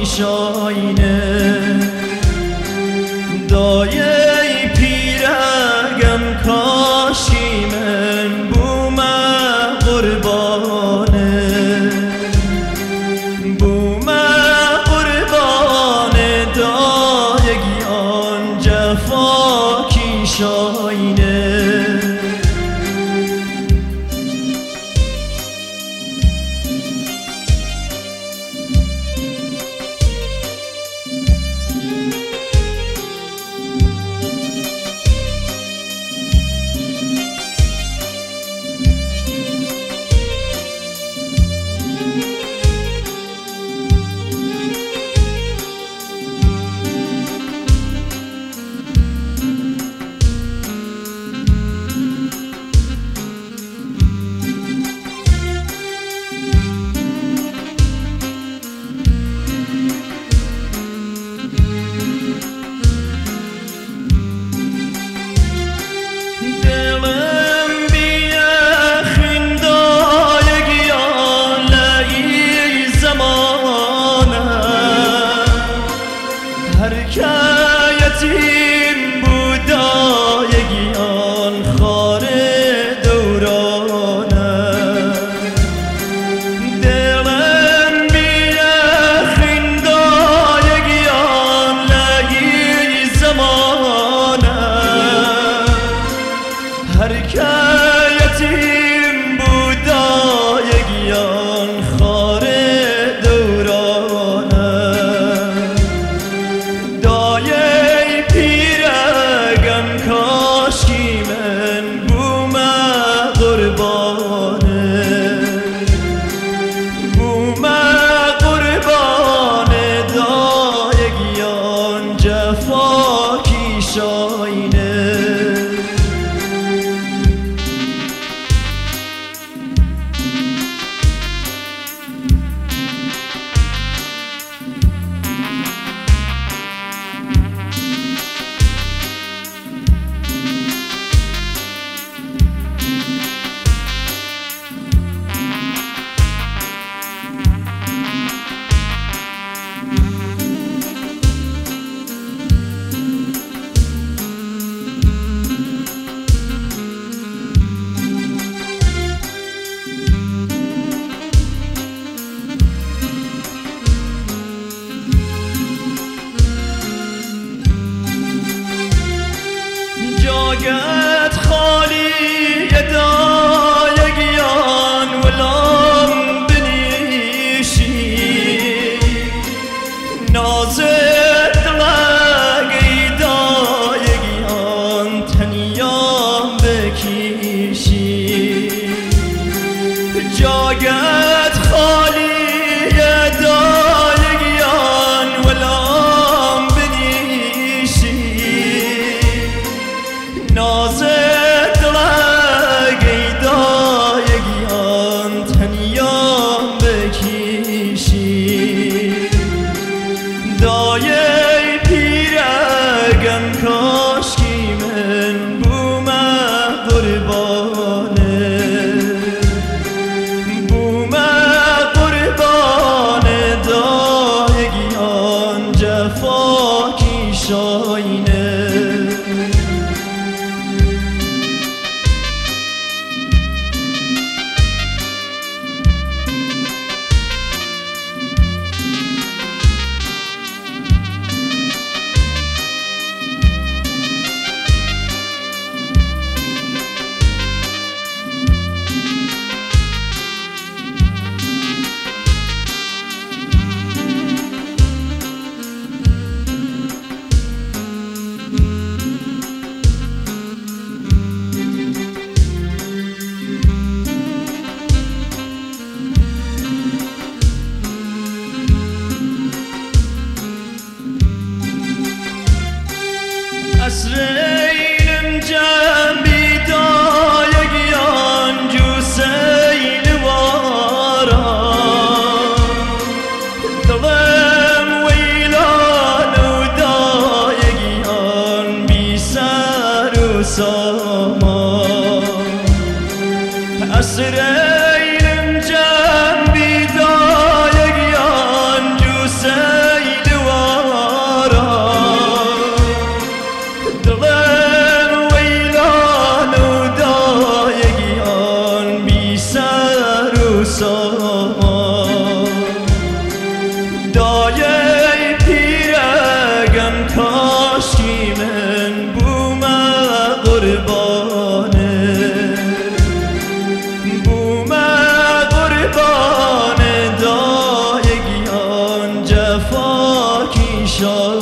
شاینه دایه پیرگم کاشی من بومه قربانه بومه قربانه دایگیان جفا کی شاینه یتیم بودایگیان خار دورانه دلم بیخین دایگیان لگی زمانه هر که یتیم بودایگیان خار دورانه جاگت خالی دایگیان ولام بنیشی نازت لگی دایگیان تنیام بکیشی جاگت خالی دایگیان ولام بنیشی نازت لگی دایگیان تنیام بکیشی دایه پیرگم کاشکی من بومه قربانه بومه قربانه دایگیان جفا کی شاینه اسرینم جنبی دایگیان جوسین وارا دلم ویلان و دایگیان بی سر و سامان اسرینم جنبی دایگیان جوسین دایه پیرگم کاشکی من بوم قربانه بوم قربانه دایگیان جفا کی شد